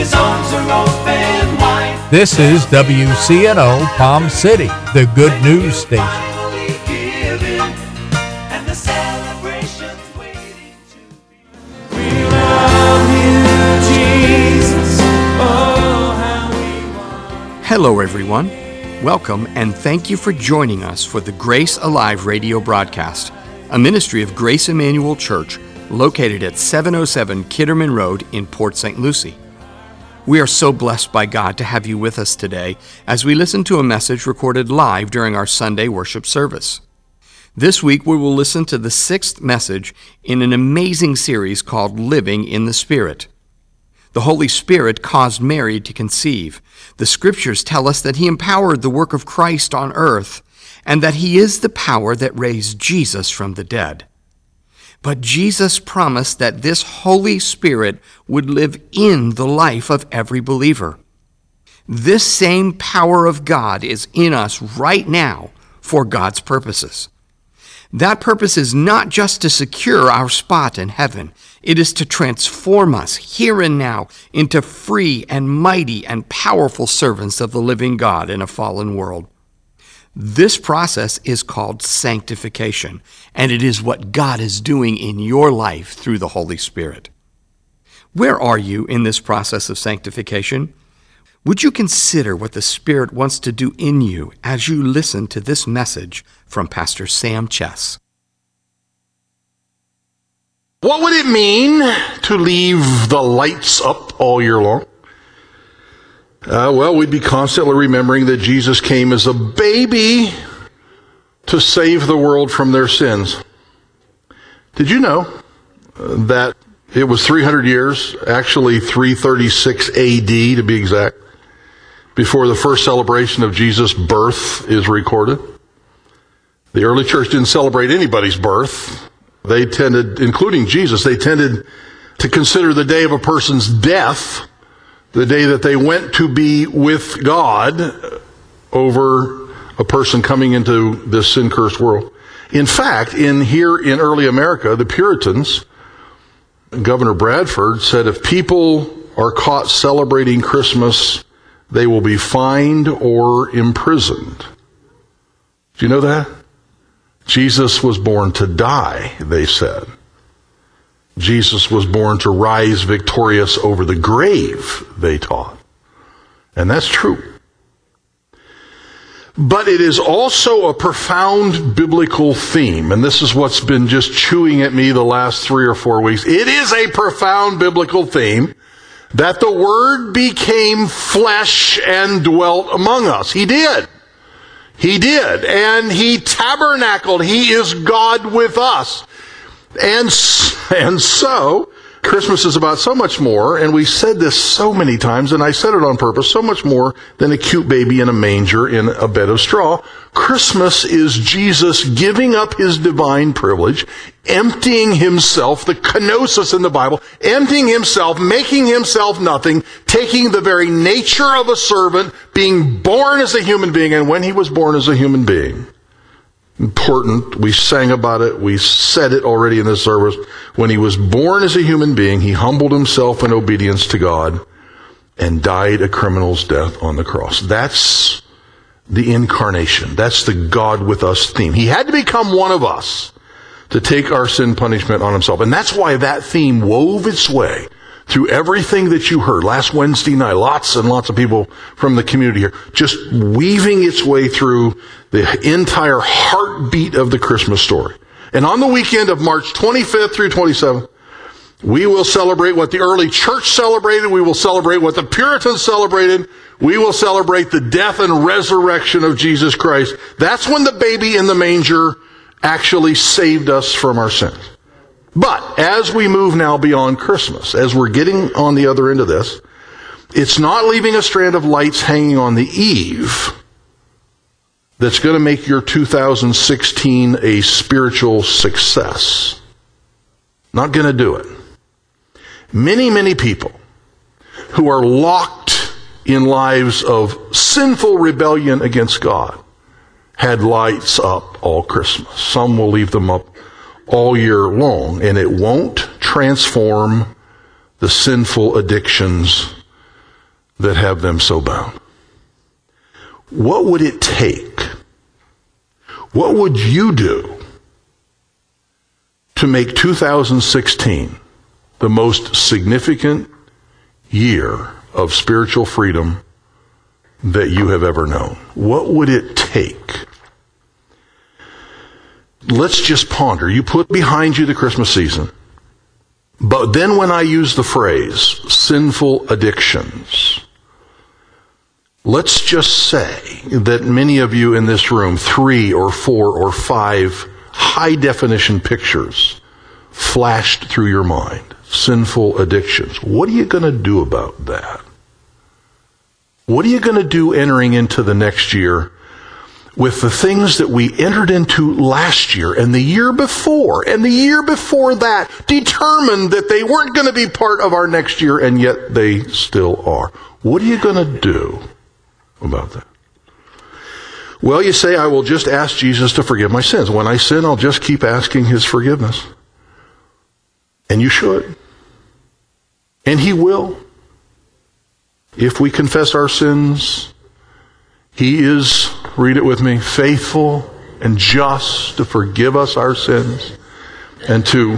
His arms are open wide. This is WCNO Palm City, the good news station. Finally given, and the celebration's waiting to be. We love you, Jesus. Oh, how we want. Hello, everyone. Welcome and thank you for joining us for the Grace Alive radio broadcast, a ministry of Grace Emmanuel Church located at 707 Kitterman Road in Port St. Lucie. We are so blessed by God to have you with us today as we listen to a message recorded live during our Sunday worship service. This week we will listen to the 6th message in an amazing series called Living in the Spirit. The Holy Spirit caused Mary to conceive. The Scriptures tell us that He empowered the work of Christ on earth and that He is the power that raised Jesus from the dead. But Jesus promised that this Holy Spirit would live in the life of every believer. This same power of God is in us right now for God's purposes. That purpose is not just to secure our spot in heaven. It is to transform us here and now into free and mighty and powerful servants of the living God in a fallen world. This process is called sanctification, and it is what God is doing in your life through the Holy Spirit. Where are you in this process of sanctification? Would you consider what the Spirit wants to do in you as you listen to this message from Pastor Sam Chess? What would it mean to leave the lights up all year long? Well, we'd be constantly remembering that Jesus came as a baby to save the world from their sins. Did you know that it was 300 years, actually 336 AD to be exact, before the first celebration of Jesus' birth is recorded? The early church didn't celebrate anybody's birth. They tended, including Jesus, they tended to consider the day of a person's death the day that they went to be with God over a person coming into this sin-cursed world. In fact, here in early America, the Puritans, Governor Bradford said if people are caught celebrating Christmas, they will be fined or imprisoned. Do you know that? Jesus was born to die, they said. Jesus was born to rise victorious over the grave, they taught. And that's true. But it is also a profound biblical theme, and this is what's been just chewing at me the last 3 or 4 weeks. It is a profound biblical theme that the Word became flesh and dwelt among us. He did. He did. And He tabernacled. He is God with us. And so, Christmas is about so much more, and we said this so many times, and I said it on purpose, so much more than a cute baby in a manger in a bed of straw. Christmas is Jesus giving up His divine privilege, emptying Himself, the kenosis in the Bible, emptying Himself, making Himself nothing, taking the very nature of a servant, being born as a human being, and when He was born as a human being, important. We sang about it. We said it already in this service. When He was born as a human being, He humbled Himself in obedience to God and died a criminal's death on the cross. That's the incarnation. That's the God with us theme. He had to become one of us to take our sin punishment on Himself. And that's why that theme wove its way through everything that you heard last Wednesday night. Lots and lots of people from the community here, just weaving its way through the entire heartbeat of the Christmas story. And on the weekend of March 25th through 27th, we will celebrate what the early church celebrated. We will celebrate what the Puritans celebrated. We will celebrate the death and resurrection of Jesus Christ. That's when the baby in the manger actually saved us from our sins. But as we move now beyond Christmas, as we're getting on the other end of this, it's not leaving a strand of lights hanging on the eave that's going to make your 2016 a spiritual success. Not going to do it. Many, many people who are locked in lives of sinful rebellion against God had lights up all Christmas. Some will leave them up all year long, and it won't transform the sinful addictions that have them so bound. What would it take? What would you do to make 2016 the most significant year of spiritual freedom that you have ever known? What would it take? Let's just ponder. You put behind you the Christmas season. But then when I use the phrase, sinful addictions, let's just say that many of you in this room, 3 or 4 or 5 high-definition pictures flashed through your mind. Sinful addictions. What are you going to do about that? What are you going to do entering into the next year with the things that we entered into last year and the year before that, determined that they weren't going to be part of our next year, and yet they still are? What are you going to do about that? Well, you say, I will just ask Jesus to forgive my sins. When I sin, I'll just keep asking his forgiveness. And you should. And he will. If we confess our sins, he is, read it with me, faithful and just to forgive us our sins and to...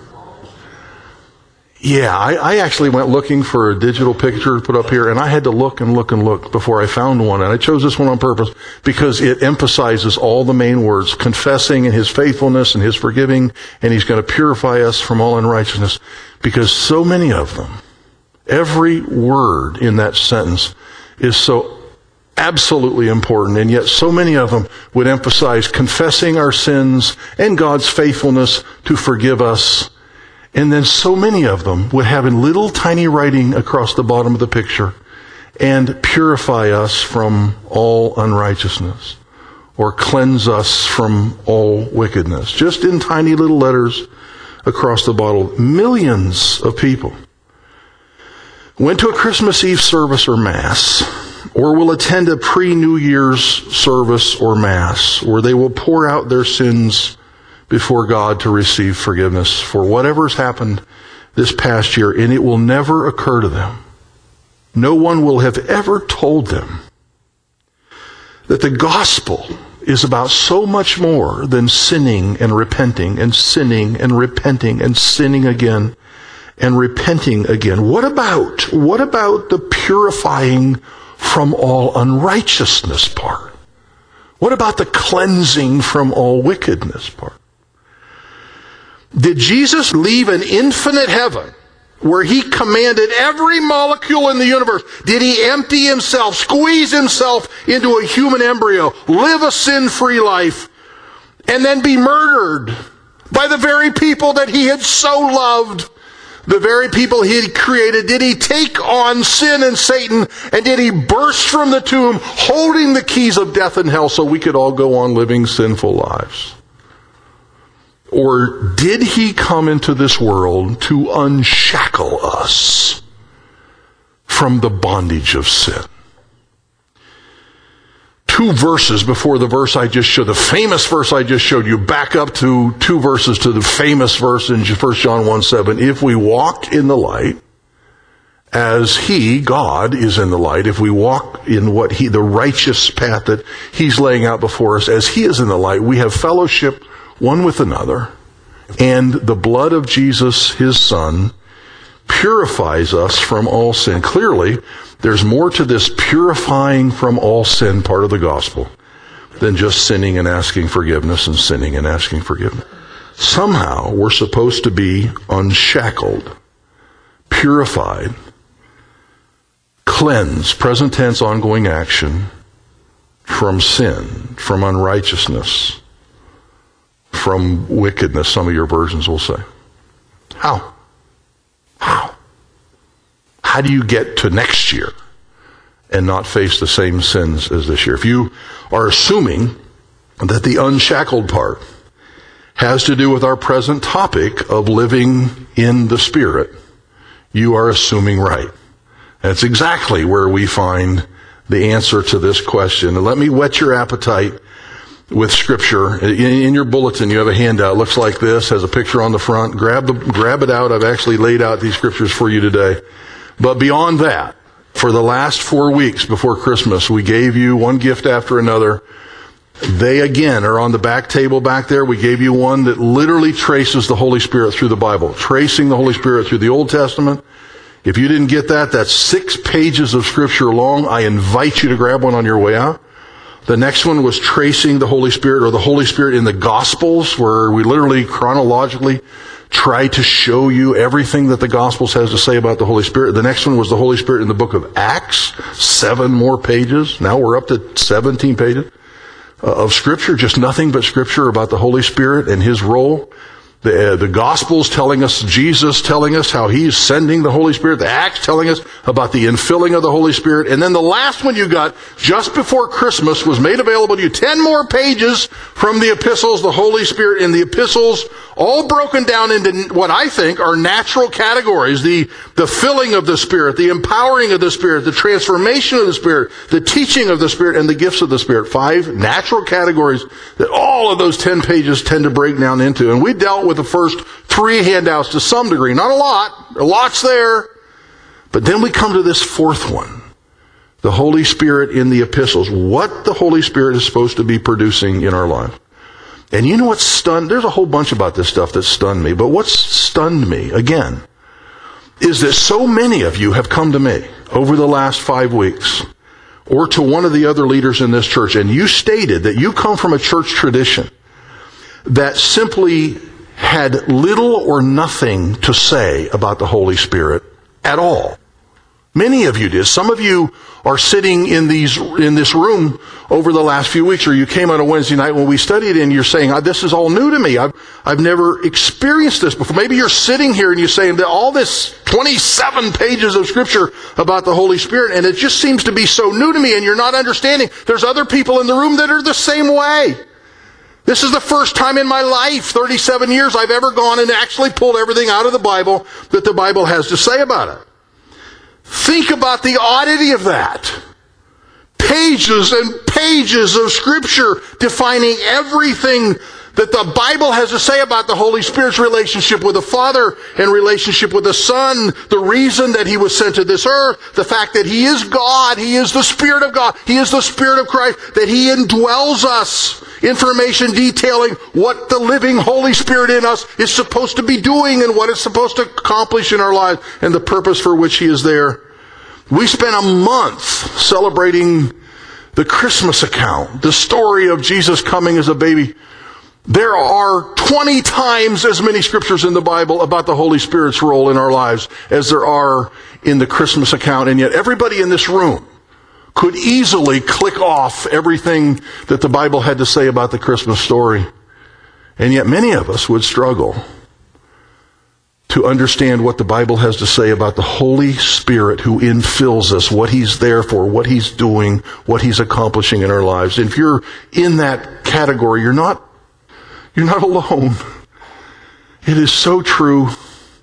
Yeah, I actually went looking for a digital picture to put up here, and I had to look and look and look before I found one. And I chose this one on purpose because it emphasizes all the main words, confessing and his faithfulness and his forgiving, and he's going to purify us from all unrighteousness. Because so many of them, every word in that sentence is so absolutely important, and yet so many of them would emphasize confessing our sins and God's faithfulness to forgive us. And then so many of them would have in little tiny writing across the bottom of the picture, and purify us from all unrighteousness, or cleanse us from all wickedness. Just in tiny little letters across the bottom. Millions of people went to a Christmas Eve service or Mass, or will attend a pre-New Year's service or Mass, where they will pour out their sins before God to receive forgiveness for whatever's happened this past year, and it will never occur to them. No one will have ever told them that the gospel is about so much more than sinning and repenting and sinning and repenting and sinning again and repenting again. What about the purifying from all unrighteousness part? What about the cleansing from all wickedness part? Did Jesus leave an infinite heaven where he commanded every molecule in the universe? Did he empty himself, squeeze himself into a human embryo, live a sin-free life, and then be murdered by the very people that he had so loved, the very people he had created? Did he take on sin and Satan, and did he burst from the tomb holding the keys of death and hell so we could all go on living sinful lives? Or did he come into this world to unshackle us from the bondage of sin? 2 verses before the verse I just showed, the famous verse I just showed you, back up to 2 verses to the famous verse in 1 John 1:7. If we walk in the light, as he, God, is in the light, if we walk in the righteous path that he's laying out before us, as he is in the light, we have fellowship one with another, and the blood of Jesus, his Son, purifies us from all sin. Clearly, there's more to this purifying from all sin part of the gospel than just sinning and asking forgiveness and sinning and asking forgiveness. Somehow, we're supposed to be unshackled, purified, cleansed, present tense, ongoing action, from sin, from unrighteousness, from wickedness, some of your versions will say. How? How do you get to next year and not face the same sins as this year? If you are assuming that the unshackled part has to do with our present topic of living in the Spirit, you are assuming right. That's exactly where we find the answer to this question. And let me whet your appetite with Scripture. In your bulletin, you have a handout. It looks like this, has a picture on the front. Grab it out. I've actually laid out these Scriptures for you today. But beyond that, For the last 4 weeks before Christmas, we gave you one gift after another. They, again, are on the back table back there. We gave you one that literally traces the Holy Spirit through the Bible, tracing the Holy Spirit through the Old Testament. If you didn't get that, that's 6 pages of Scripture long. I invite you to grab one on your way out. The next one was tracing the Holy Spirit, or the Holy Spirit in the Gospels, where we literally chronologically try to show you everything that the Gospels has to say about the Holy Spirit. The next one was the Holy Spirit in the book of Acts, 7 more pages. Now we're up to 17 pages of Scripture, just nothing but Scripture about the Holy Spirit and His role. The Gospels telling us, Jesus telling us how He's sending the Holy Spirit. The Acts telling us about the infilling of the Holy Spirit. And then the last one you got just before Christmas was made available to you. 10 more pages from the epistles, the Holy Spirit in the epistles, all broken down into what I think are natural categories. The filling of the Spirit, the empowering of the Spirit, the transformation of the Spirit, the teaching of the Spirit, and the gifts of the Spirit. 5 natural categories that all of those 10 pages tend to break down into. And we dealt with the first 3 handouts to some degree. Not a lot. A lot's there. But then we come to this 4th one. The Holy Spirit in the epistles. What the Holy Spirit is supposed to be producing in our life. And you know what's stunned? There's a whole bunch about this stuff that stunned me. But what's stunned me, again, is that so many of you have come to me over the last 5 weeks, or to one of the other leaders in this church, and you stated that you come from a church tradition that simply had little or nothing to say about the Holy Spirit at all. Many of you did. Some of you are sitting in this room over the last few weeks, or you came on a Wednesday night when we studied and you're saying, this is all new to me. I've never experienced this before. Maybe you're sitting here and you're saying that all this 27 pages of Scripture about the Holy Spirit, and it just seems to be so new to me, and you're not understanding. There's other people in the room that are the same way. This is the first time in my life, 37 years, I've ever gone and actually pulled everything out of the Bible that the Bible has to say about it. Think about the oddity of that. Pages and pages of Scripture defining everything that the Bible has to say about the Holy Spirit's relationship with the Father and relationship with the Son, the reason that He was sent to this earth, the fact that He is God, He is the Spirit of God, He is the Spirit of Christ, that He indwells us. Information detailing what the living Holy Spirit in us is supposed to be doing and what it's supposed to accomplish in our lives and the purpose for which He is there. We spent a month celebrating the Christmas account, the story of Jesus coming as a baby. There are 20 times as many scriptures in the Bible about the Holy Spirit's role in our lives as there are in the Christmas account, and yet everybody in this room could easily click off everything that the Bible had to say about the Christmas story. And yet many of us would struggle to understand what the Bible has to say about the Holy Spirit who infills us, what He's there for, what He's doing, what He's accomplishing in our lives. And if you're in that category, you're not alone. It is so true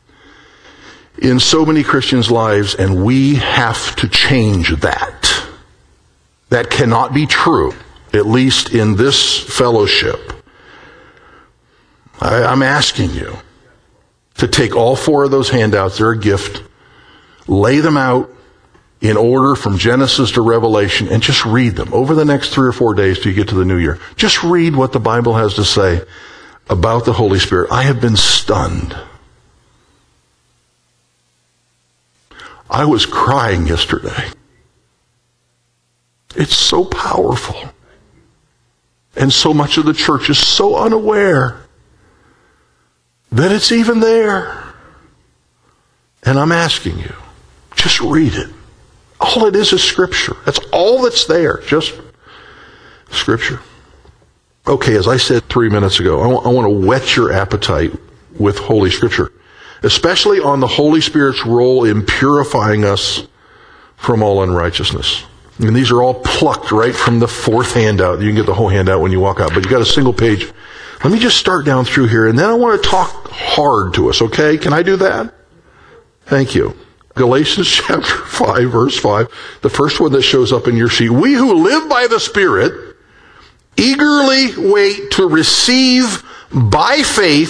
in so many Christians' lives, and we have to change that. That cannot be true, at least in this fellowship. I'm asking you to take all 4 of those handouts, they're a gift, lay them out in order from Genesis to Revelation, and just read them over the next 3 or 4 days till you get to the new year. Just read what the Bible has to say about the Holy Spirit. I have been stunned. I was crying yesterday. It's so powerful. And so much of the church is so unaware that it's even there. And I'm asking you, just read it. All it is Scripture. That's all that's there, just Scripture. Okay, as I said 3 minutes ago, I want to whet your appetite with Holy Scripture, especially on the Holy Spirit's role in purifying us from all unrighteousness. And these are all plucked right from the 4th handout. You can get the whole handout when you walk out, but you got a single page. Let me just start down through here, and then I want to talk hard to us, okay? Can I do that? Thank you. Galatians chapter 5, verse 5, the first one that shows up in your sheet. We who live by the Spirit eagerly wait to receive by faith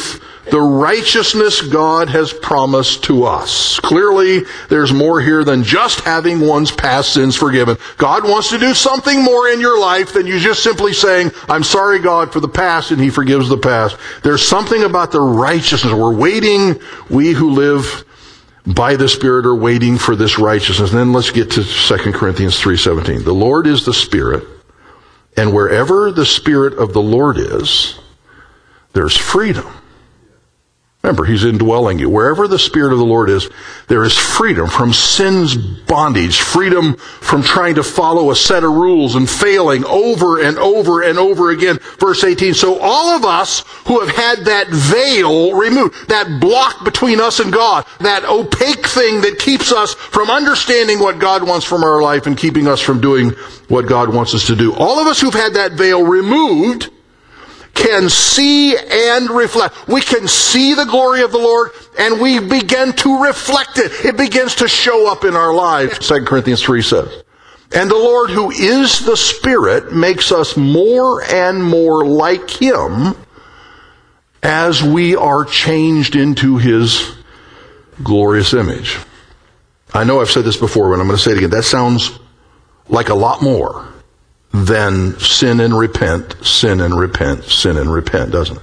the righteousness God has promised to us. Clearly, there's more here than just having one's past sins forgiven. God wants to do something more in your life than you just simply saying, I'm sorry, God, for the past, and He forgives the past. There's something about the righteousness. We're waiting, we who live by the Spirit are waiting for this righteousness. And then let's get to 2 Corinthians 3:17. The Lord is the Spirit, and wherever the Spirit of the Lord is, there's freedom. Remember, He's indwelling you. Wherever the Spirit of the Lord is, there is freedom from sin's bondage, freedom from trying to follow a set of rules and failing over and over and over again. Verse 18, so all of us who have had that veil removed, that block between us and God, that opaque thing that keeps us from understanding what God wants from our life and keeping us from doing what God wants us to do. All of us who've had that veil removed can see and reflect. We can see the glory of the Lord, and we begin to reflect it. It begins to show up in our lives. 2 Corinthians 3 says, and the Lord, who is the Spirit, makes us more and more like Him as we are changed into His glorious image. I know I've said this before, but I'm going to say it again. That sounds like a lot more than sin and repent, sin and repent, sin and repent, doesn't it?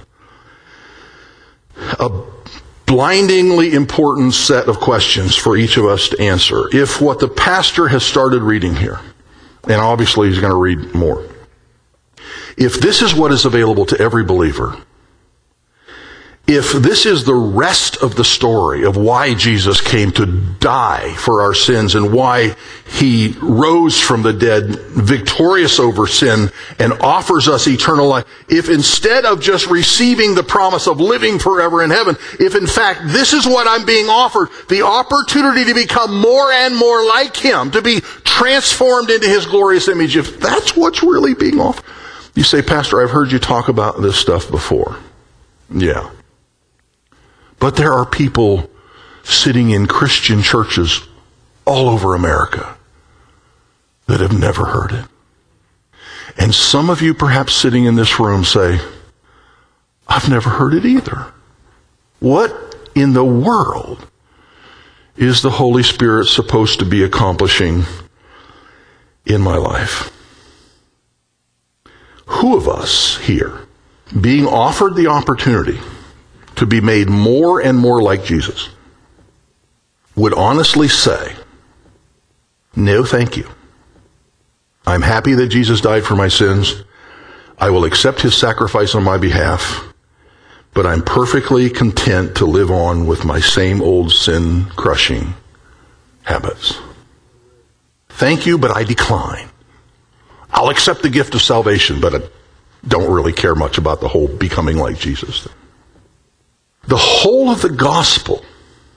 A blindingly important set of questions for each of us to answer. If what the pastor has started reading here, and obviously he's going to read more, if this is what is available to every believer, if this is the rest of the story of why Jesus came to die for our sins and why He rose from the dead victorious over sin and offers us eternal life, if instead of just receiving the promise of living forever in heaven, if in fact this is what I'm being offered, the opportunity to become more and more like Him, to be transformed into His glorious image, if that's what's really being offered, you say, Pastor, I've heard you talk about this stuff before. Yeah. But there are people sitting in Christian churches all over America that have never heard it. And some of you perhaps sitting in this room say, I've never heard it either. What in the world is the Holy Spirit supposed to be accomplishing in my life? Who of us here, being offered the opportunity to be made more and more like Jesus, would honestly say, no, thank you. I'm happy that Jesus died for my sins. I will accept His sacrifice on my behalf, but I'm perfectly content to live on with my same old sin-crushing habits. Thank you, but I decline. I'll accept the gift of salvation, but I don't really care much about the whole becoming like Jesus thing. The whole of the gospel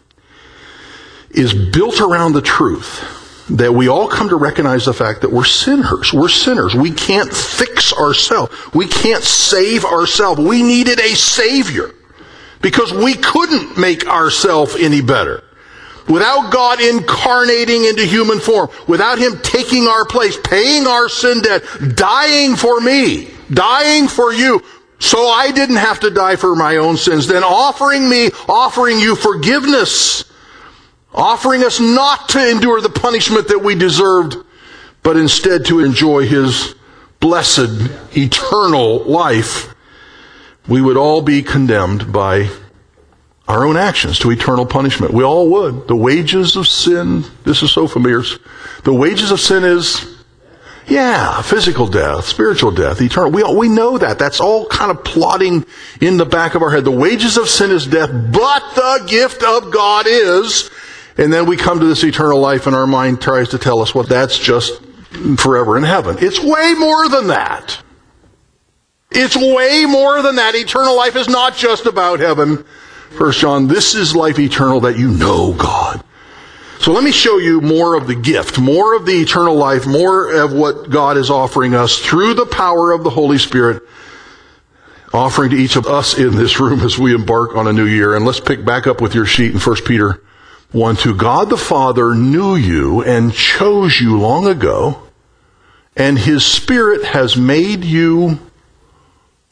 is built around the truth that we all come to recognize the fact that we're sinners. We're sinners. We can't fix ourselves. We can't save ourselves. We needed a Savior because we couldn't make ourselves any better. Without God incarnating into human form, without Him taking our place, paying our sin debt, dying for me, dying for you, so I didn't have to die for my own sins, then offering you forgiveness, offering us not to endure the punishment that we deserved, but instead to enjoy His blessed, eternal life, we would all be condemned by our own actions to eternal punishment. We all would. The wages of sin, this is so familiar. The wages of sin is, physical death, spiritual death, eternal. We know that. That's all kind of plotting in the back of our head. The wages of sin is death, but the gift of God is, and then we come to this eternal life and our mind tries to tell us, well, that's just forever in heaven. It's way more than that. It's way more than that. Eternal life is not just about heaven. 1 John, this is life eternal, that you know God. So let me show you more of the gift, more of the eternal life, more of what God is offering us through the power of the Holy Spirit, offering to each of us in this room as we embark on a new year. And let's pick back up with your sheet in 1 Peter 1:2. God the Father knew you and chose you long ago, and His Spirit has made you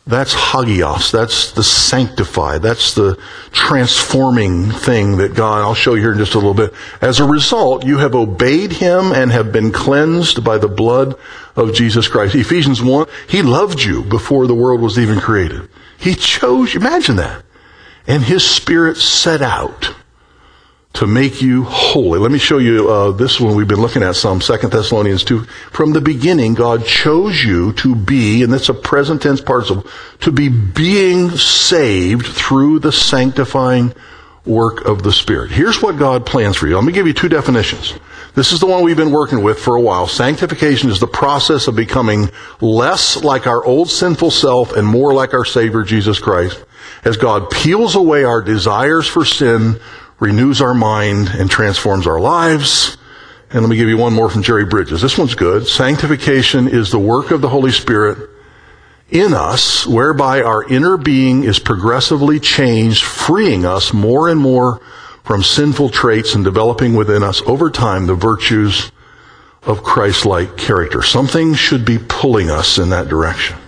That's hagios. That's the sanctify. That's the transforming thing that God, I'll show you here in just a little bit. As a result, you have obeyed him and have been cleansed by the blood of Jesus Christ. Ephesians 1, he loved you before the world was even created. He chose you. Imagine that. And his Spirit set out to make you holy. Let me show you this one we've been looking at some, 2 Thessalonians 2. From the beginning, God chose you to be, and that's a present tense participle, to be being saved through the sanctifying work of the Spirit. Here's what God plans for you. Let me give you two definitions. This is the one we've been working with for a while. Sanctification is the process of becoming less like our old sinful self and more like our Savior, Jesus Christ, as God peels away our desires for sin, renews our mind, and transforms our lives. And let me give you one more from Jerry Bridges. This one's good. Sanctification is the work of the Holy Spirit in us, whereby our inner being is progressively changed, freeing us more and more from sinful traits and developing within us over time the virtues of Christ-like character. Something should be pulling us in that direction.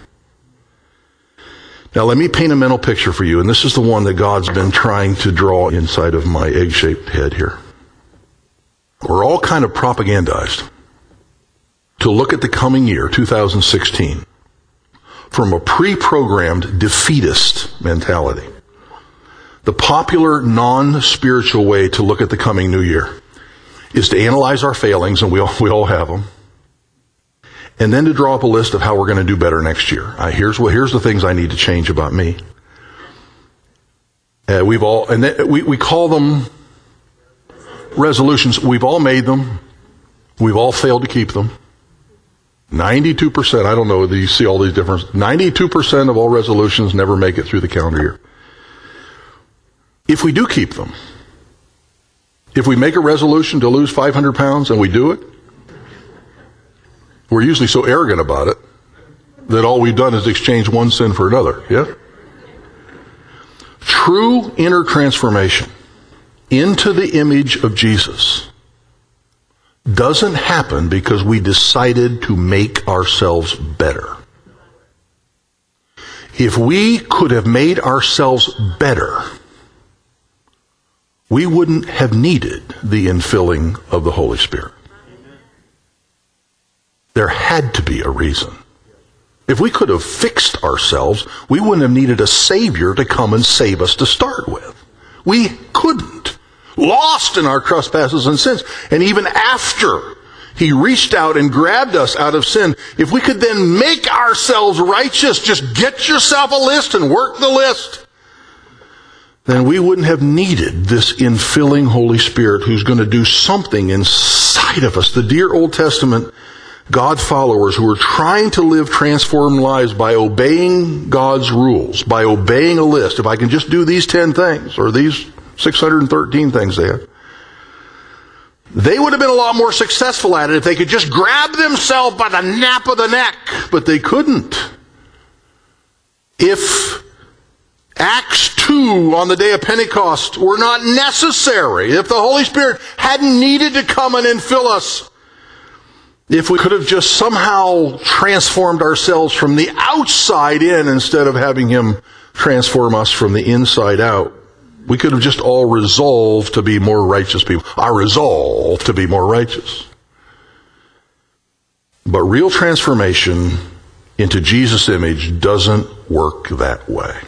Now let me paint a mental picture for you, and this is the one that God's been trying to draw inside of my egg-shaped head here. We're all kind of propagandized to look at the coming year, 2016, from a pre-programmed defeatist mentality. The popular non-spiritual way to look at the coming new year is to analyze our failings, and we all have them, and then to draw up a list of how we're going to do better next year. Here's the things I need to change about me. We call them resolutions. We've all made them. We've all failed to keep them. 92%, I don't know, you see all these differences. 92% of all resolutions never make it through the calendar year. If we do keep them, if we make a resolution to lose 500 pounds and we do it, we're usually so arrogant about it that all we've done is exchange one sin for another. Yeah? True inner transformation into the image of Jesus doesn't happen because we decided to make ourselves better. If we could have made ourselves better, we wouldn't have needed the infilling of the Holy Spirit. There had to be a reason. If we could have fixed ourselves, we wouldn't have needed a Savior to come and save us to start with. We couldn't. Lost in our trespasses and sins. And even after he reached out and grabbed us out of sin, if we could then make ourselves righteous, just get yourself a list and work the list, then we wouldn't have needed this infilling Holy Spirit who's going to do something inside of us. The dear Old Testament God followers who are trying to live transformed lives by obeying God's rules, by obeying a list. If I can just do these 10 things, or these 613 things they would have been a lot more successful at it if they could just grab themselves by the nape of the neck. But they couldn't. If Acts 2 on the day of Pentecost were not necessary, if the Holy Spirit hadn't needed to come and infill us, if we could have just somehow transformed ourselves from the outside in instead of having him transform us from the inside out, we could have just all resolved to be more righteous people. I resolve to be more righteous. But real transformation into Jesus' image doesn't work that way.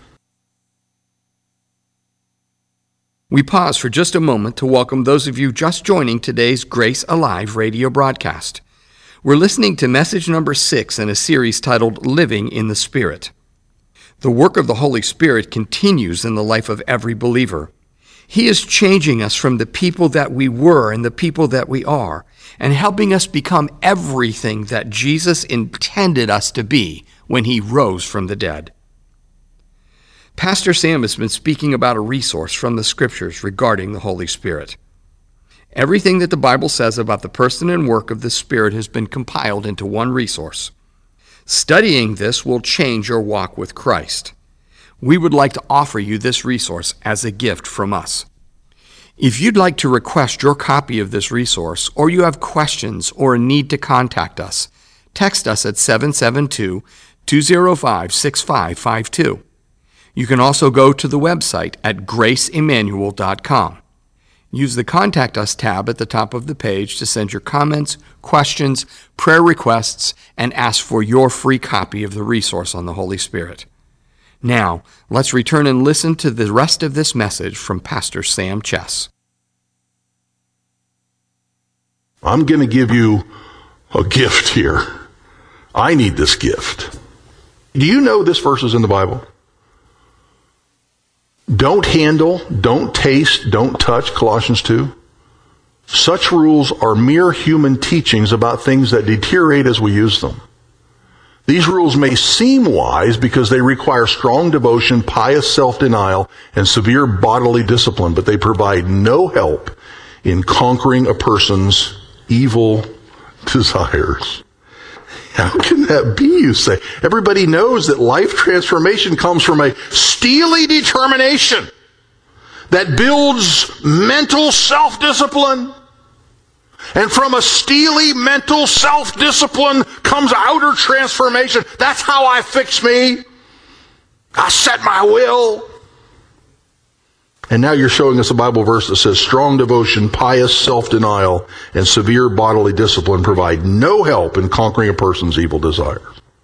We pause for just a moment to welcome those of you just joining today's Grace Alive radio broadcast. We're listening to message number 6 in a series titled Living in the Spirit. The work of the Holy Spirit continues in the life of every believer. He is changing us from the people that we were and the people that we are, and helping us become everything that Jesus intended us to be when he rose from the dead. Pastor Sam has been speaking about a resource from the Scriptures regarding the Holy Spirit. Everything that the Bible says about the person and work of the Spirit has been compiled into one resource. Studying this will change your walk with Christ. We would like to offer you this resource as a gift from us. If you'd like to request your copy of this resource, or you have questions or a need to contact us, text us at 772-2 205-205-6552. You can also go to the website at graceemmanuel.com. Use the Contact Us tab at the top of the page to send your comments, questions, prayer requests, and ask for your free copy of the resource on the Holy Spirit. Now, let's return and listen to the rest of this message from Pastor Sam Chess. I'm going to give you a gift here. I need this gift. Do you know this verse is in the Bible? Don't handle, don't taste, don't touch, Colossians 2. Such rules are mere human teachings about things that deteriorate as we use them. These rules may seem wise because they require strong devotion, pious self-denial, and severe bodily discipline, but they provide no help in conquering a person's evil desires. How can that be, you say? Everybody knows that life transformation comes from a steely determination that builds mental self-discipline. And from a steely mental self-discipline comes outer transformation. That's how I fix me. I set my will. And now you're showing us a Bible verse that says strong devotion, pious self-denial, and severe bodily discipline provide no help in conquering a person's evil desires.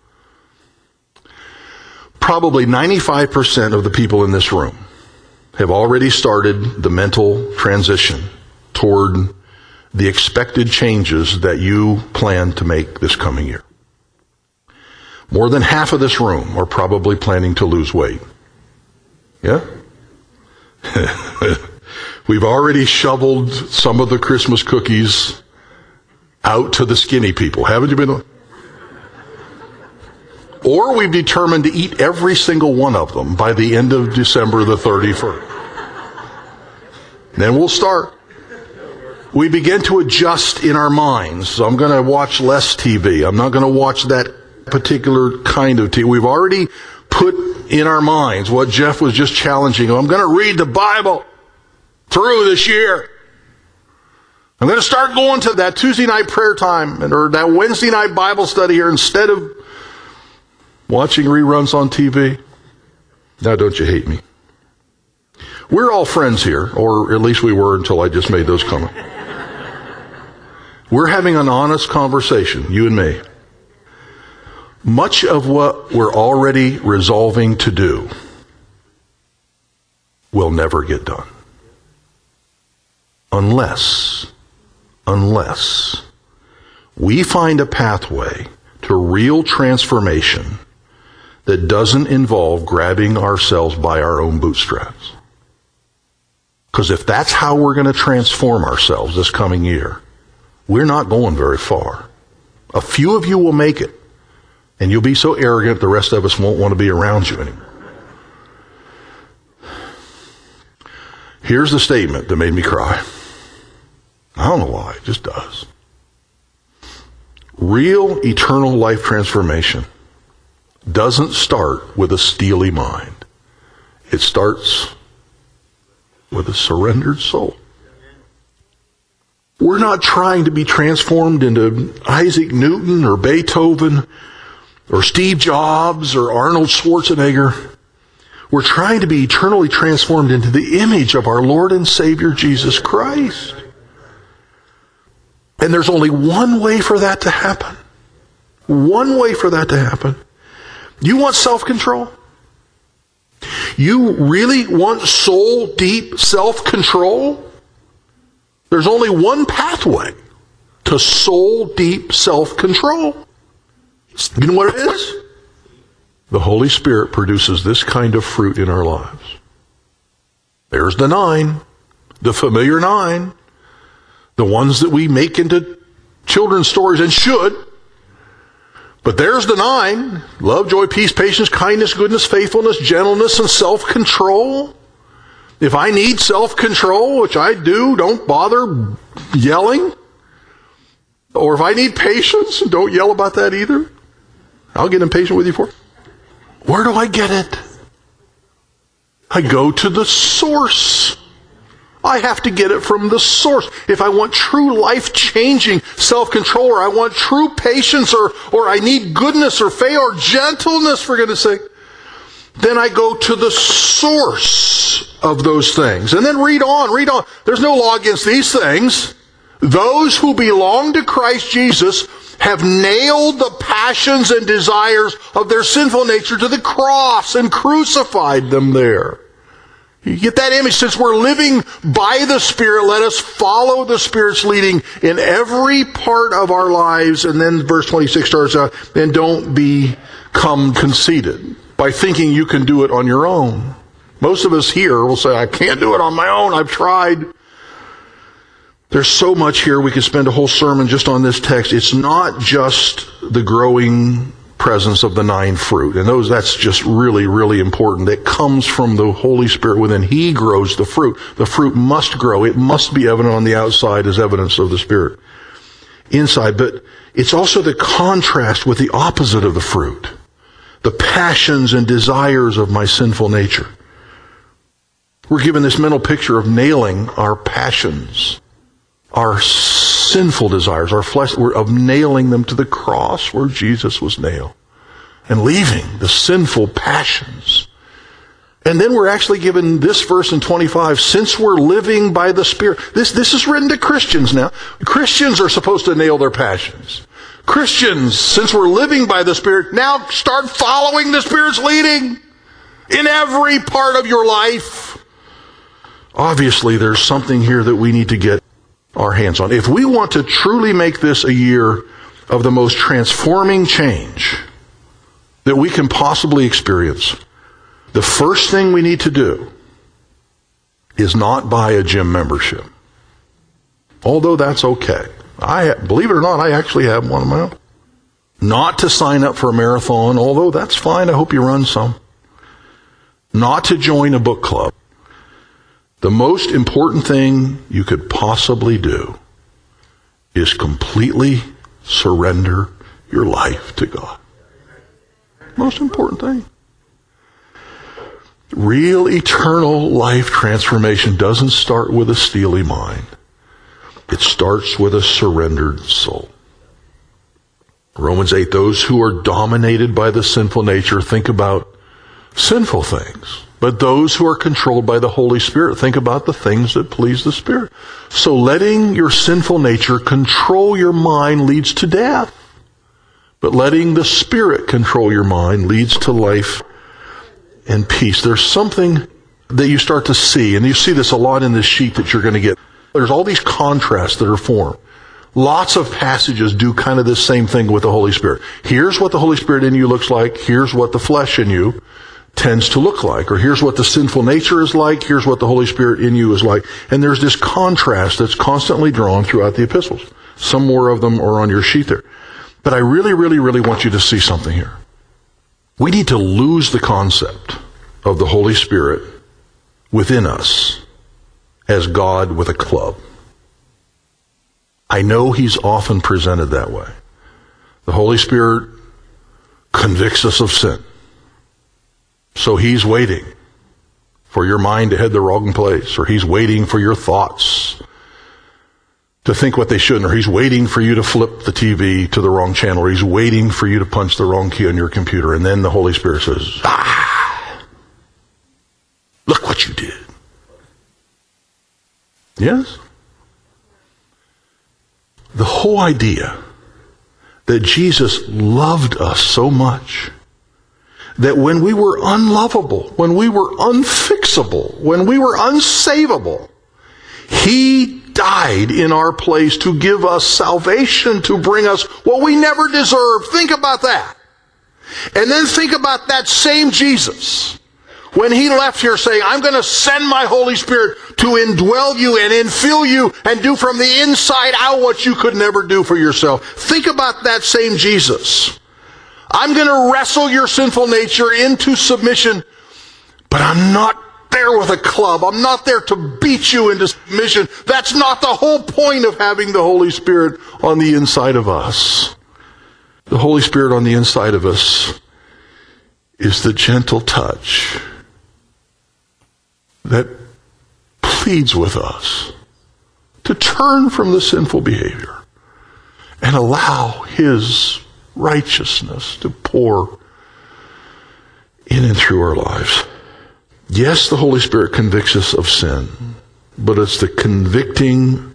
Probably 95% of the people in this room have already started the mental transition toward the expected changes that you plan to make this coming year. More than half of this room are probably planning to lose weight. Yeah? We've already shoveled some of the Christmas cookies out to the skinny people. Haven't you been? Or we've determined to eat every single one of them by the end of December the 31st. Then we'll start. We begin to adjust in our minds. So I'm going to watch less TV. I'm not going to watch that particular kind of TV. We've already put in our minds what Jeff was just challenging. I'm going to read the Bible through this year. I'm going to start going to that Tuesday night prayer time or that Wednesday night Bible study here instead of watching reruns on TV. Now, don't you hate me? We're all friends here, or at least we were until I just made those comments. We're having an honest conversation, you and me. Much of what we're already resolving to do will never get done. Unless we find a pathway to real transformation that doesn't involve grabbing ourselves by our own bootstraps. Because if that's how we're going to transform ourselves this coming year, we're not going very far. A few of you will make it. And you'll be so arrogant, the rest of us won't want to be around you anymore. Here's the statement that made me cry. I don't know why, it just does. Real eternal life transformation doesn't start with a steely mind. It starts with a surrendered soul. We're not trying to be transformed into Isaac Newton or Beethoven or Steve Jobs or Arnold Schwarzenegger. We're trying to be eternally transformed into the image of our Lord and Savior Jesus Christ. And there's only one way for that to happen. One way for that to happen. You want self-control? You really want soul deep self-control? There's only one pathway to soul deep self-control. You know what it is? The Holy Spirit produces this kind of fruit in our lives. There's the 9, the familiar 9, the ones that we make into children's stories and should. But there's the 9, love, joy, peace, patience, kindness, goodness, faithfulness, gentleness, and self-control. If I need self-control, which I do, don't bother yelling. Or if I need patience, don't yell about that either. I'll get impatient with you for it. Where do I get it? I go to the source. I have to get it from the source. If I want true life-changing self-control, or I want true patience, or I need goodness or faith or gentleness, for goodness sake, then I go to the source of those things. And then read on. There's no law against these things. Those who belong to Christ Jesus have nailed the passions and desires of their sinful nature to the cross and crucified them there. You get that image? Since we're living by the Spirit, let us follow the Spirit's leading in every part of our lives. And then verse 26 starts out, and don't become conceited by thinking you can do it on your own. Most of us here will say, I can't do it on my own. I've tried. There's so much here. We could spend a whole sermon just on this text. It's not just the growing presence of the 9 fruit. And that's just really, really important. It comes from the Holy Spirit within. He grows the fruit. The fruit must grow. It must be evident on the outside as evidence of the Spirit inside. But it's also the contrast with the opposite of the fruit. The passions and desires of my sinful nature. We're given this mental picture of nailing our passions, our sinful desires, our flesh, of nailing them to the cross where Jesus was nailed, and leaving the sinful passions. And then we're actually given this verse in 25, since we're living by the Spirit. This is written to Christians now. Christians are supposed to nail their passions. Christians, since we're living by the Spirit, now start following the Spirit's leading in every part of your life. Obviously, there's something here that we need to get our hands on. If we want to truly make this a year of the most transforming change that we can possibly experience, the first thing we need to do is not buy a gym membership. Although that's okay. Believe it or not, I actually have one of my own. Not to sign up for a marathon, although that's fine. I hope you run some. Not to join a book club. The most important thing you could possibly do is completely surrender your life to God. Most important thing. Real eternal life transformation doesn't start with a steely mind. It starts with a surrendered soul. Romans 8, those who are dominated by the sinful nature think about sinful things. But those who are controlled by the Holy Spirit think about the things that please the Spirit. So letting your sinful nature control your mind leads to death. But letting the Spirit control your mind leads to life and peace. There's something that you start to see, and you see this a lot in this sheet that you're going to get. There's all these contrasts that are formed. Lots of passages do kind of this same thing with the Holy Spirit. Here's what the Holy Spirit in you looks like. Here's what the flesh in you tends to look like. Or here's what the sinful nature is like. Here's what the Holy Spirit in you is like. And there's this contrast that's constantly drawn throughout the epistles. Some more of them are on your sheet there. But I really, really, really want you to see something here. We need to lose the concept of the Holy Spirit within us as God with a club. I know he's often presented that way. The Holy Spirit convicts us of sin. So he's waiting for your mind to head the wrong place, or he's waiting for your thoughts to think what they shouldn't, or he's waiting for you to flip the TV to the wrong channel, or he's waiting for you to punch the wrong key on your computer. And then the Holy Spirit says, look what you did. Yes? The whole idea that Jesus loved us so much that when we were unlovable, when we were unfixable, when we were unsavable, he died in our place to give us salvation, to bring us what we never deserved. Think about that. And then think about that same Jesus when he left here saying, I'm going to send my Holy Spirit to indwell you and infill you and do from the inside out what you could never do for yourself. Think about that same Jesus. I'm going to wrestle your sinful nature into submission, but I'm not there with a club. I'm not there to beat you into submission. That's not the whole point of having the Holy Spirit on the inside of us. The Holy Spirit on the inside of us is the gentle touch that pleads with us to turn from the sinful behavior and allow his righteousness to pour in and through our lives. Yes, the Holy Spirit convicts us of sin, but it's the convicting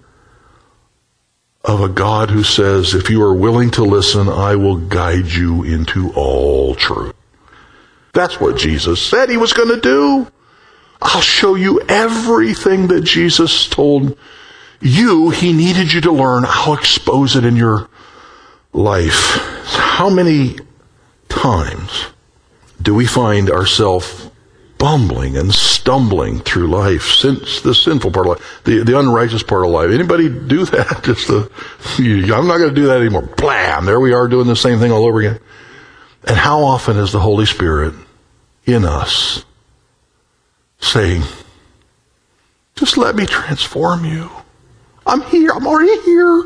of a God who says, if you are willing to listen, I will guide you into all truth. That's what Jesus said he was going to do. I'll show you everything that Jesus told you he needed you to learn. I'll expose it in your life. How many times do we find ourselves bumbling and stumbling through life, since the sinful part of life, the unrighteous part of life? Anybody do that? I'm not going to do that anymore. Blam! There we are doing the same thing all over again. And how often is the Holy Spirit in us saying, just let me transform you. I'm here. I'm already here.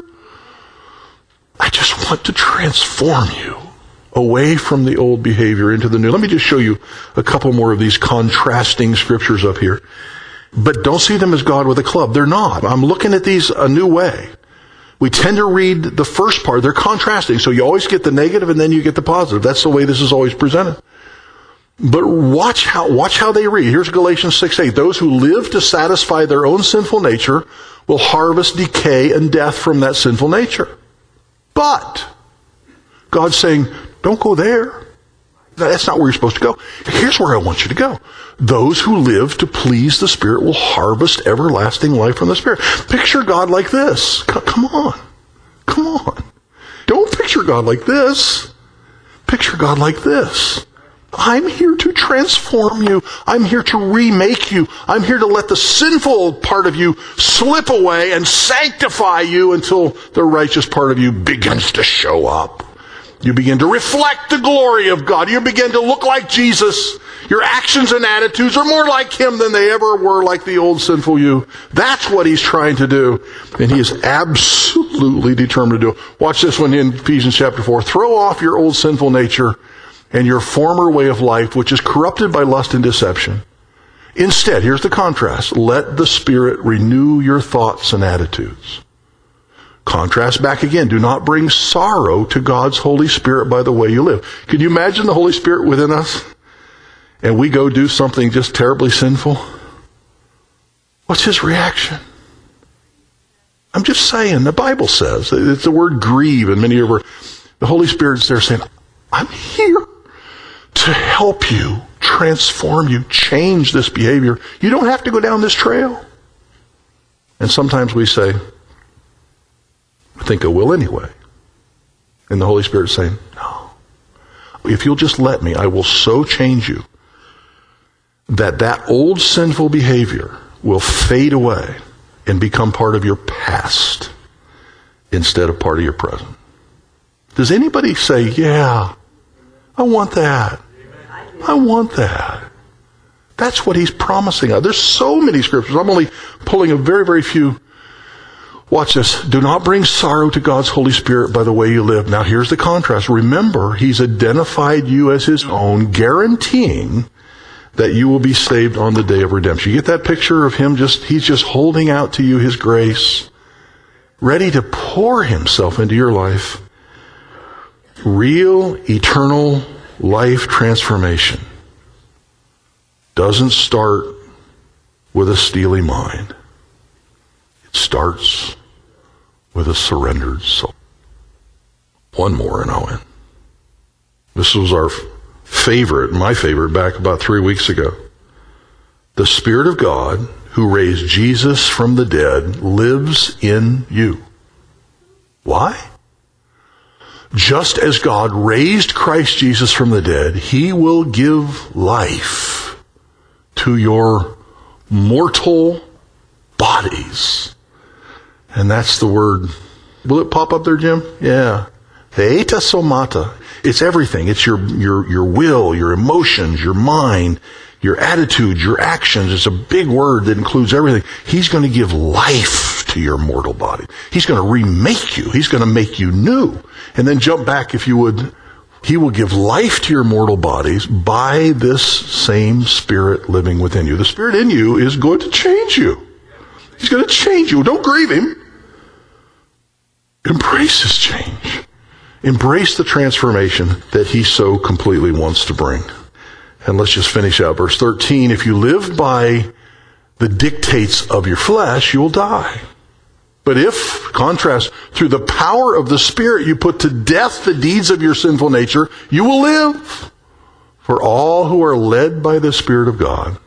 I just want to transform you away from the old behavior into the new. Let me just show you a couple more of these contrasting scriptures up here. But don't see them as God with a club. They're not. I'm looking at these a new way. We tend to read the first part. They're contrasting. So you always get the negative and then you get the positive. That's the way this is always presented. But watch how they read. Here's Galatians 6:8. Those who live to satisfy their own sinful nature will harvest decay and death from that sinful nature. But God's saying, don't go there. That's not where you're supposed to go. Here's where I want you to go. Those who live to please the Spirit will harvest everlasting life from the Spirit. Picture God like this. Come on. Come on. Don't picture God like this. Picture God like this. I'm here to transform you. I'm here to remake you. I'm here to let the sinful part of you slip away and sanctify you until the righteous part of you begins to show up. You begin to reflect the glory of God. You begin to look like Jesus. Your actions and attitudes are more like him than they ever were like the old sinful you. That's what he's trying to do. And he is absolutely determined to do it. Watch this one in Ephesians chapter 4. Throw off your old sinful nature and your former way of life, which is corrupted by lust and deception. Instead, here's the contrast. Let the Spirit renew your thoughts and attitudes. Contrast back again. Do not bring sorrow to God's Holy Spirit by the way you live. Can you imagine the Holy Spirit within us? And we go do something just terribly sinful? What's his reaction? I'm just saying, the Bible says, it's the word grieve, and many of the Holy Spirit's there saying, I'm here to help you, transform you, change this behavior. You don't have to go down this trail. And sometimes we say, I think I will anyway. And the Holy Spirit's saying, no. If you'll just let me, I will so change you that old sinful behavior will fade away and become part of your past instead of part of your present. Does anybody say, yeah, I want that. I want that. That's what he's promising us. There's so many scriptures. I'm only pulling a very, very few. Watch this. Do not bring sorrow to God's Holy Spirit by the way you live. Now here's the contrast. Remember, he's identified you as his own, guaranteeing that you will be saved on the day of redemption. You get that picture of him he's just holding out to you his grace, ready to pour himself into your life. Real, eternal life transformation doesn't start with a steely mind. It starts with a surrendered soul. One more and I'll end. This was my favorite back about 3 weeks ago. The Spirit of God who raised Jesus from the dead lives in you. Why? Just as God raised Christ Jesus from the dead, he will give life to your mortal bodies. And that's the word. Will it pop up there, Jim? Yeah. Theeta somata. It's everything. It's your will, your emotions, your mind, your attitudes, your actions. It's a big word that includes everything. He's going to give life to your mortal body. He's going to remake you. He's going to make you new. And then jump back, if you would. He will give life to your mortal bodies by this same Spirit living within you. The Spirit in you is going to change you. He's going to change you. Don't grieve him. Embrace his change. Embrace the transformation that he so completely wants to bring. And let's just finish out verse 13. If you live by the dictates of your flesh, you will die. But if, contrast, through the power of the Spirit you put to death the deeds of your sinful nature, you will live. For all who are led by the Spirit of God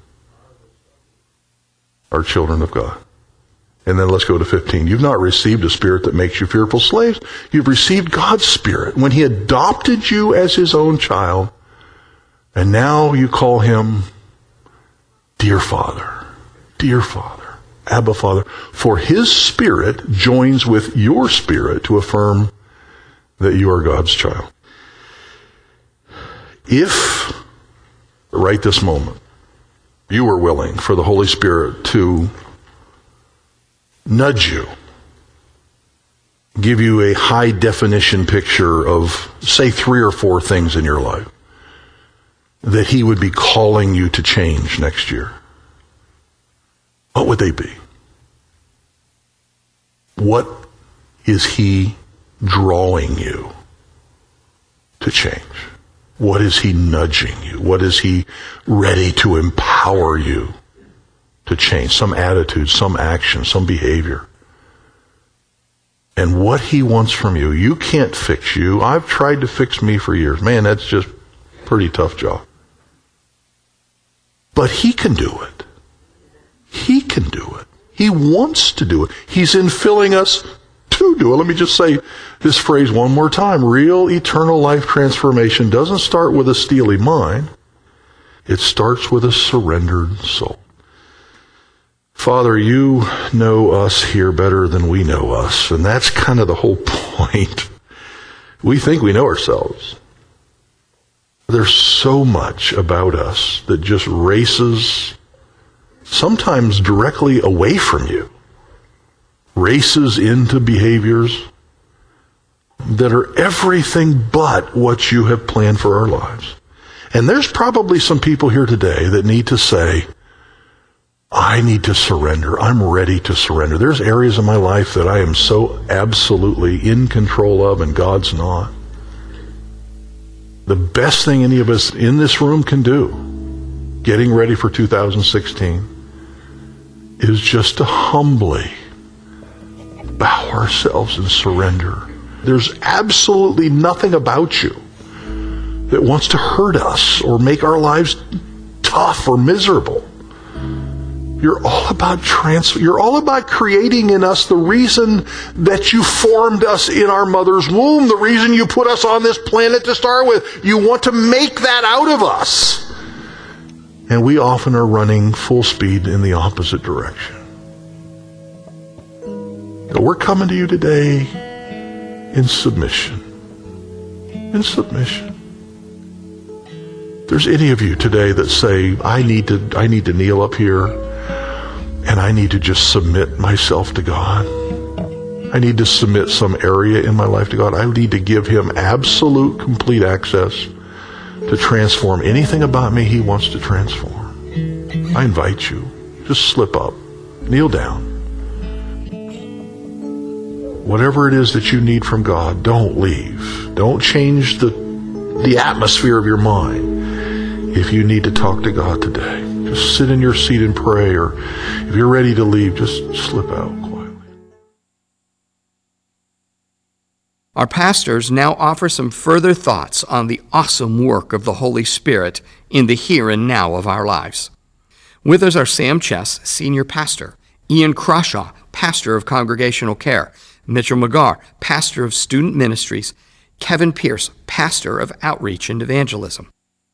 are children of God. And then let's go to 15. You've not received a spirit that makes you fearful slaves. You've received God's Spirit when he adopted you as his own child. And now you call him dear Father, Abba Father. For his Spirit joins with your spirit to affirm that you are God's child. If, right this moment, you were willing for the Holy Spirit to nudge you, give you a high definition picture of, say, 3 or 4 things in your life that he would be calling you to change next year, what would they be? What is he drawing you to change? What is he nudging you? What is he ready to empower you to change? Some attitude, some action, some behavior. And what he wants from you, you can't fix you. I've tried to fix me for years. Man, that's just a pretty tough job. But he can do it. He can do it. He wants to do it. He's infilling us to do it. Let me just say this phrase one more time. Real eternal life transformation doesn't start with a steely mind. It starts with a surrendered soul. Father, you know us here better than we know us, and that's kind of the whole point. We think we know ourselves. There's so much about us that just races sometimes directly away from you, races into behaviors that are everything but what you have planned for our lives. And there's probably some people here today that need to say, I need to surrender. I'm ready to surrender. There's areas of my life that I am so absolutely in control of and God's not. The best thing any of us in this room can do, getting ready for 2016, is just to humbly bow ourselves and surrender. There's absolutely nothing about you that wants to hurt us or make our lives tough or miserable. You're all about you're all about creating in us the reason that you formed us in our mother's womb, the reason you put us on this planet to start with. You want to make that out of us. And we often are running full speed in the opposite direction. But we're coming to you today in submission. In submission. If there's any of you today that say, I need to kneel up here and I need to just submit myself to God. I need to submit some area in my life to God. I need to give him absolute, complete access to transform anything about me he wants to transform. I invite you, just slip up, kneel down. Whatever it is that you need from God, don't leave. Don't change the atmosphere of your mind. If you need to talk to God today, just sit in your seat and pray, or if you're ready to leave, just slip out quietly. Our pastors now offer some further thoughts on the awesome work of the Holy Spirit in the here and now of our lives. With us are Sam Chess, Senior Pastor, Ian Crawshaw, Pastor of Congregational Care, Mitchell McGarr, Pastor of Student Ministries, Kevin Pierce, Pastor of Outreach and Evangelism.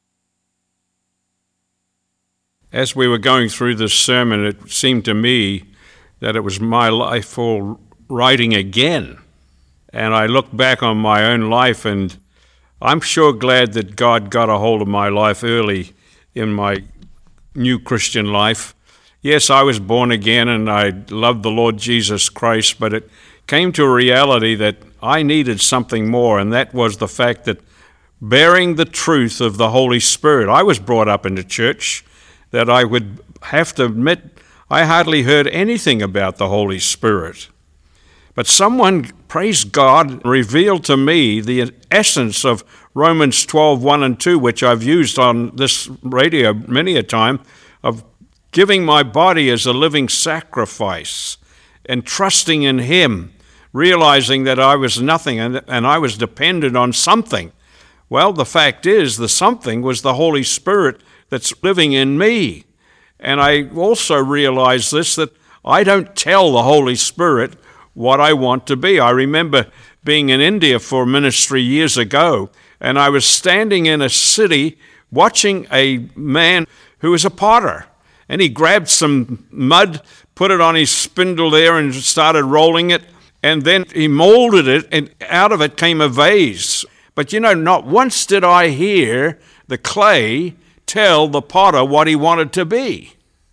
As we were going through this sermon, it seemed to me that it was my life all writing again. And I look back on my own life, and I'm sure glad that God got a hold of my life early in my new Christian life. Yes, I was born again, and I loved the Lord Jesus Christ, but it came to a reality that I needed something more, and that was the fact that bearing the truth of the Holy Spirit. I was brought up in the church that I would have to admit I hardly heard anything about the Holy Spirit. But someone, praise God, revealed to me the essence of Romans 12:1 and 2, which I've used on this radio many a time, of giving my body as a living sacrifice and trusting in Him, realizing that I was nothing and I was dependent on something. Well, the fact is, the something was the Holy Spirit that's living in me. And I also realized this, that I don't tell the Holy Spirit what I want to be. I remember being in India for ministry years ago, and I was standing in a city watching a man who was a potter. And he grabbed some mud, put it on his spindle there, and started rolling it. And then he molded it, and out of it came a vase. But not once did I hear the clay tell the potter what he wanted to be.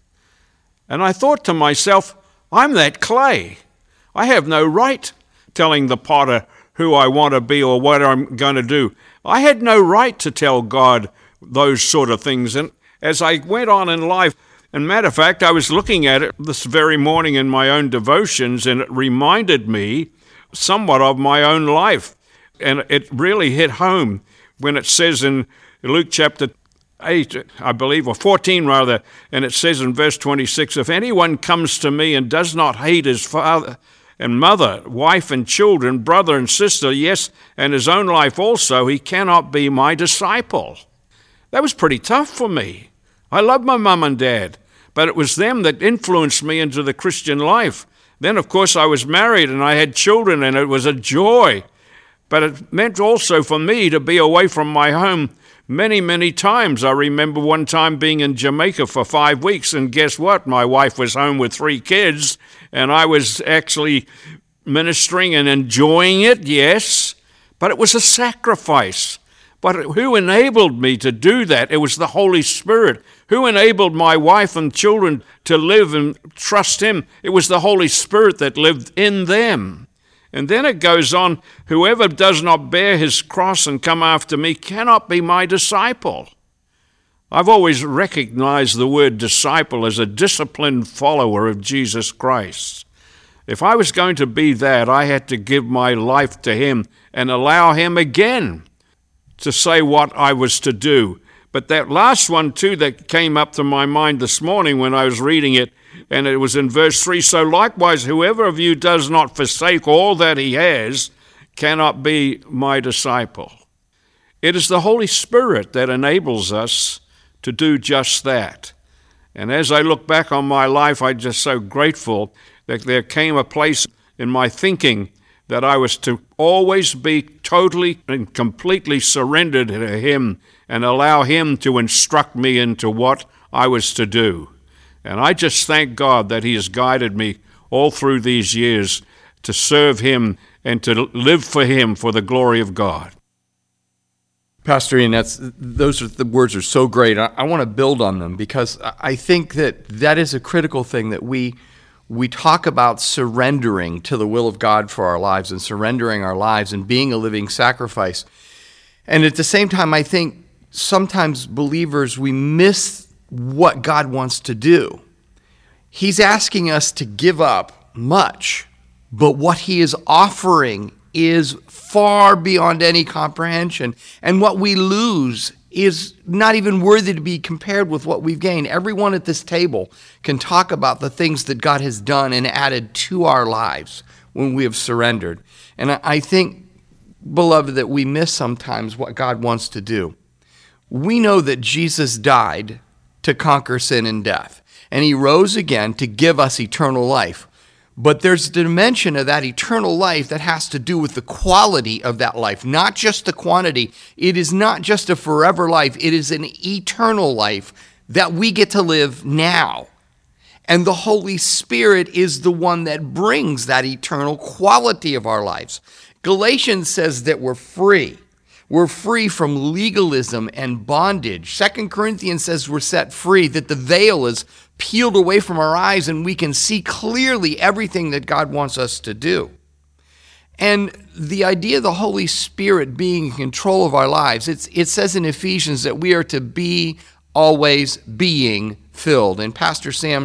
And I thought to myself, I'm that clay. I have no right telling the potter who I want to be or what I'm going to do. I had no right to tell God those sort of things. And as I went on in life, and matter of fact, I was looking at it this very morning in my own devotions, and it reminded me somewhat of my own life. And it really hit home when it says in Luke chapter 8, I believe, or 14 rather, and it says in verse 26, if anyone comes to me and does not hate his father and mother, wife and children, brother and sister, yes, and his own life also, he cannot be my disciple. That was pretty tough for me. I love my mum and dad, but it was them that influenced me into the Christian life. Then, of course, I was married and I had children, and it was a joy. But it meant also for me to be away from my home many, many times. I remember one time being in Jamaica for 5 weeks, and guess what? My wife was home with 3 kids, and I was actually ministering and enjoying it, yes, but it was a sacrifice. But who enabled me to do that? It was the Holy Spirit. Who enabled my wife and children to live and trust Him? It was the Holy Spirit that lived in them. And then it goes on, whoever does not bear his cross and come after me cannot be my disciple. I've always recognized the word disciple as a disciplined follower of Jesus Christ. If I was going to be that, I had to give my life to Him and allow Him again to say what I was to do. But that last one too that came up to my mind this morning when I was reading it, and it was in verse 3, so likewise whoever of you does not forsake all that he has cannot be my disciple. It is the Holy Spirit that enables us to do just that. And as I look back on my life, I'm just so grateful that there came a place in my thinking that I was to always be totally and completely surrendered to Him and allow Him to instruct me into what I was to do. And I just thank God that He has guided me all through these years to serve Him and to live for Him for the glory of God. Pastor Ian, the words are so great. I want to build on them because I think that is a critical thing, that we talk about surrendering to the will of God for our lives and surrendering our lives and being a living sacrifice. And at the same time, I think sometimes believers, we miss what God wants to do. He's asking us to give up much, but what He is offering is far beyond any comprehension. And what we lose is not even worthy to be compared with what we've gained. Everyone at this table can talk about the things that God has done and added to our lives when we have surrendered. And I think, beloved, that we miss sometimes what God wants to do. We know that Jesus died to conquer sin and death, and He rose again to give us eternal life. But there's a dimension of that eternal life that has to do with the quality of that life, not just the quantity. It is not just a forever life. It is an eternal life that we get to live now. And the Holy Spirit is the one that brings that eternal quality of our lives. Galatians says that we're free. We're free from legalism and bondage. 2 Corinthians says we're set free, that the veil is peeled away from our eyes and we can see clearly everything that God wants us to do. And the idea of the Holy Spirit being in control of our lives, it says in Ephesians that we are to be always being filled. And Pastor Sam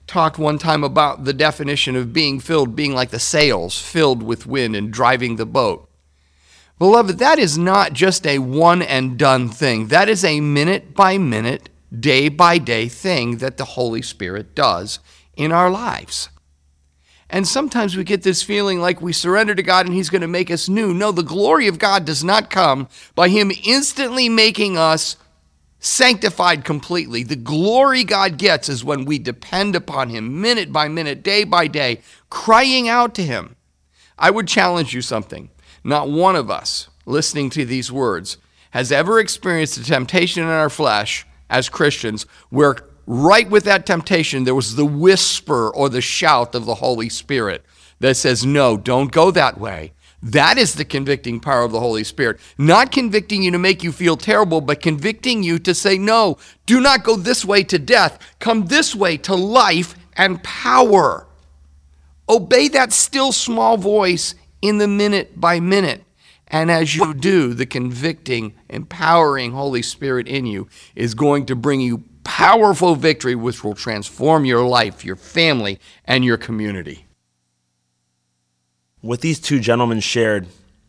talked one time about the definition of being filled being like the sails filled with wind and driving the boat. Beloved, that is not just a one and done thing. That is a minute by minute, day by day thing that the Holy Spirit does in our lives. And sometimes we get this feeling like we surrender to God and He's going to make us new. No, the glory of God does not come by Him instantly making us sanctified completely. The glory God gets is when we depend upon Him minute by minute, day by day, crying out to Him. I would challenge you something. Not one of us listening to these words has ever experienced a temptation in our flesh as Christians where right with that temptation there was the whisper or the shout of the Holy Spirit that says, no, don't go that way. That is the convicting power of the Holy Spirit. Not convicting you to make you feel terrible, but convicting you to say, no, do not go this way to death. Come this way to life and power. Obey that still small voice in the minute by minute. And as you do, the convicting, empowering Holy Spirit in you is going to bring you powerful victory, which will transform your life, your family, and your community. What these two gentlemen shared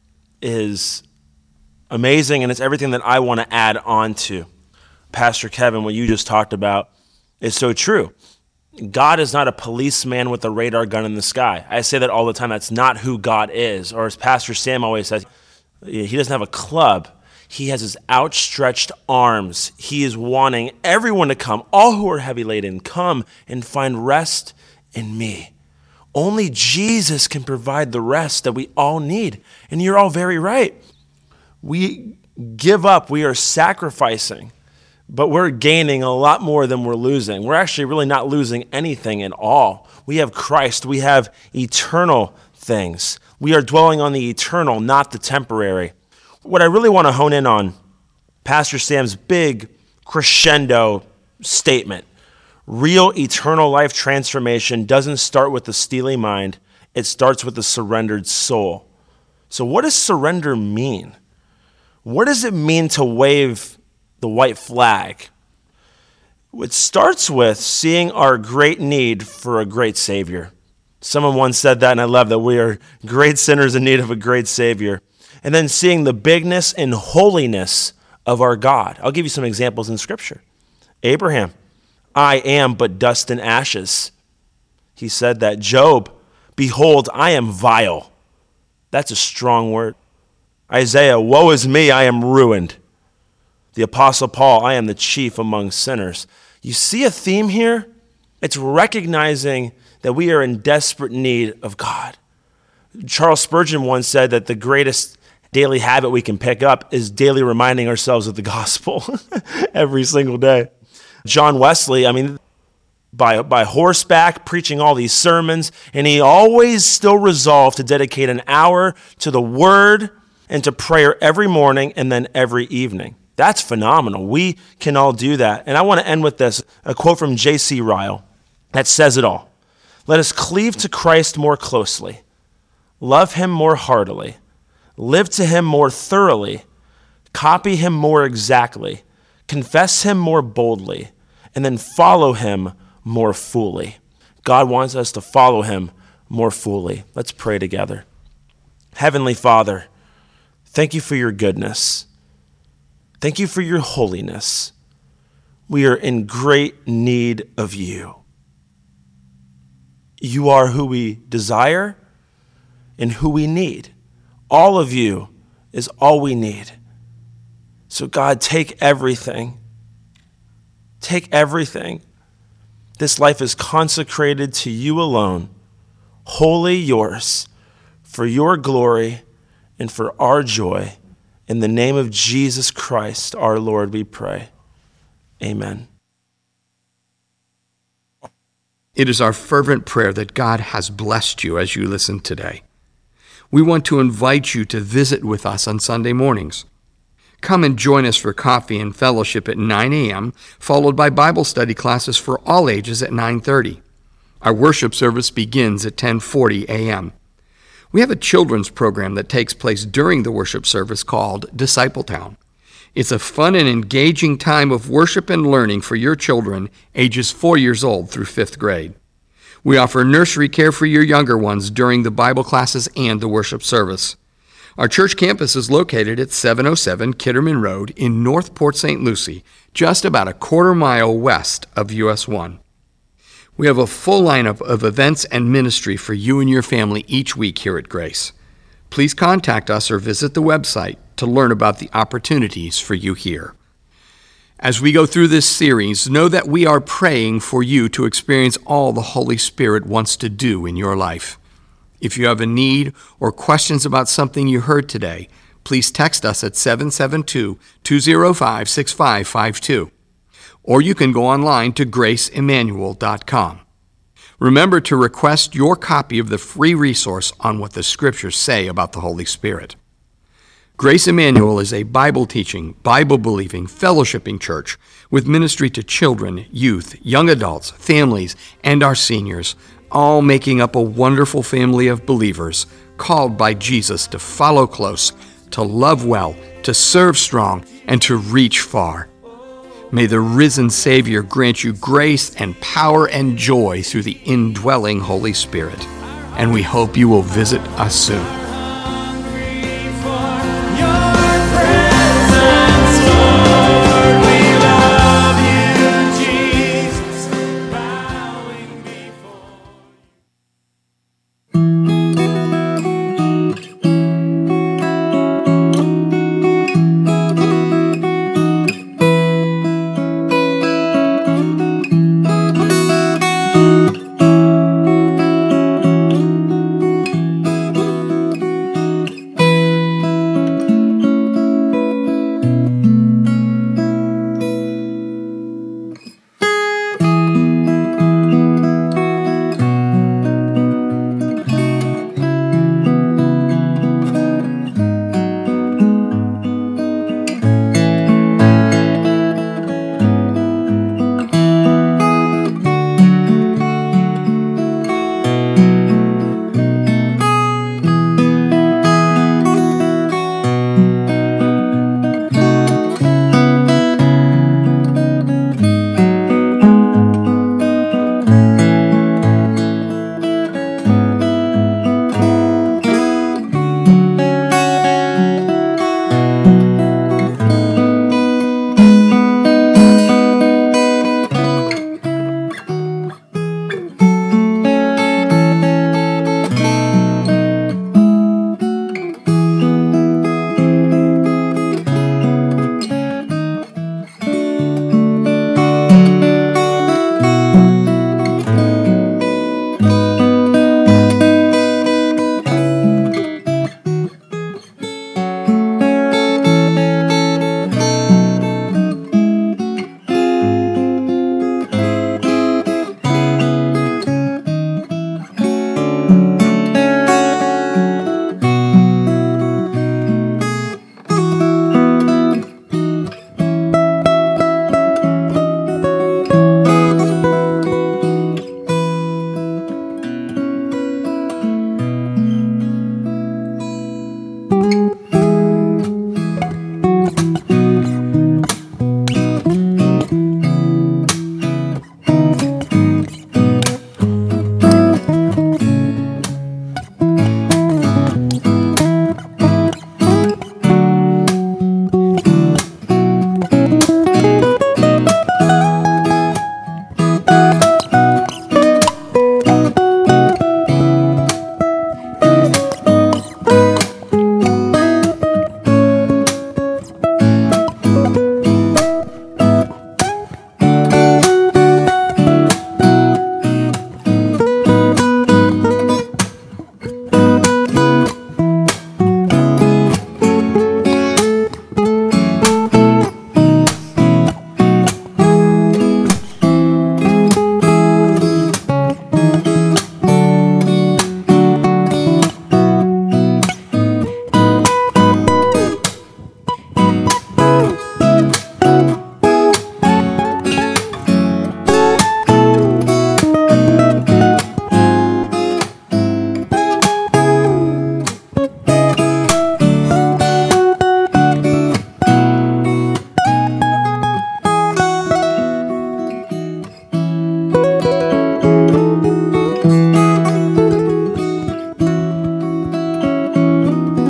is amazing, and it's everything that I want to add on to. Pastor Kevin, what you just talked about is so true. God is not a policeman with a radar gun in the sky. I say that all the time. That's not who God is. Or as Pastor Sam always says, He doesn't have a club. He has His outstretched arms. He is wanting everyone to come, all who are heavy laden, come and find rest in me. Only Jesus can provide the rest that we all need. And you're all very right. We give up, we are sacrificing, but we're gaining a lot more than we're losing. We're actually really not losing anything at all. We have Christ, we have eternal things. We are dwelling on the eternal, not the temporary. What I really want to hone in on, Pastor Sam's big crescendo statement. Real eternal life transformation doesn't start with the steely mind. It starts with the surrendered soul. So what does surrender mean? What does it mean to wave the white flag? It starts with seeing our great need for a great Savior. Someone once said that, and I love that. We are great sinners in need of a great Savior. And then seeing the bigness and holiness of our God. I'll give you some examples in Scripture. Abraham. I am but dust and ashes. He said that. Job, behold, I am vile. That's a strong word. Isaiah, woe is me, I am ruined. The Apostle Paul, I am the chief among sinners. You see a theme here? It's recognizing that we are in desperate need of God. Charles Spurgeon once said that the greatest daily habit we can pick up is daily reminding ourselves of the gospel every single day. John Wesley, by horseback, preaching all these sermons, and he always still resolved to dedicate an hour to the Word and to prayer every morning and then every evening. That's phenomenal. We can all do that. And I want to end with this, a quote from J.C. Ryle that says it all. Let us cleave to Christ more closely, love Him more heartily, live to Him more thoroughly, copy Him more exactly, confess Him more boldly, and then follow Him more fully. God wants us to follow Him more fully. Let's pray together. Heavenly Father, thank You for Your goodness. Thank You for Your holiness. We are in great need of You. You are who we desire and who we need. All of You is all we need. So God, take everything. Take everything. This life is consecrated to You alone, wholly Yours, for Your glory and for our joy. In the name of Jesus Christ, our Lord, we pray. Amen. It is our fervent prayer that God has blessed you as you listen today. We want to invite you to visit with us on Sunday mornings. Come and join us for coffee and fellowship at 9 a.m., followed by Bible study classes for all ages at 9:30. Our worship service begins at 10:40 a.m. We have a children's program that takes place during the worship service called Discipletown. It's a fun and engaging time of worship and learning for your children ages 4 years old through 5th grade. We offer nursery care for your younger ones during the Bible classes and the worship service. Our church campus is located at 707 Kitterman Road in North Port St. Lucie, just about a quarter-mile west of US 1. We have a full lineup of events and ministry for you and your family each week here at Grace. Please contact us or visit the website to learn about the opportunities for you here. As we go through this series, know that we are praying for you to experience all the Holy Spirit wants to do in your life. If you have a need or questions about something you heard today, please text us at 772-205-6552. Or you can go online to graceemmanuel.com. Remember to request your copy of the free resource on what the Scriptures say about the Holy Spirit. Grace Emmanuel is a Bible-teaching, Bible-believing, fellowshipping church with ministry to children, youth, young adults, families, and our seniors, all making up a wonderful family of believers called by Jesus to follow close, to love well, to serve strong, and to reach far. May the risen Savior grant you grace and power and joy through the indwelling Holy Spirit. And we hope you will visit us soon.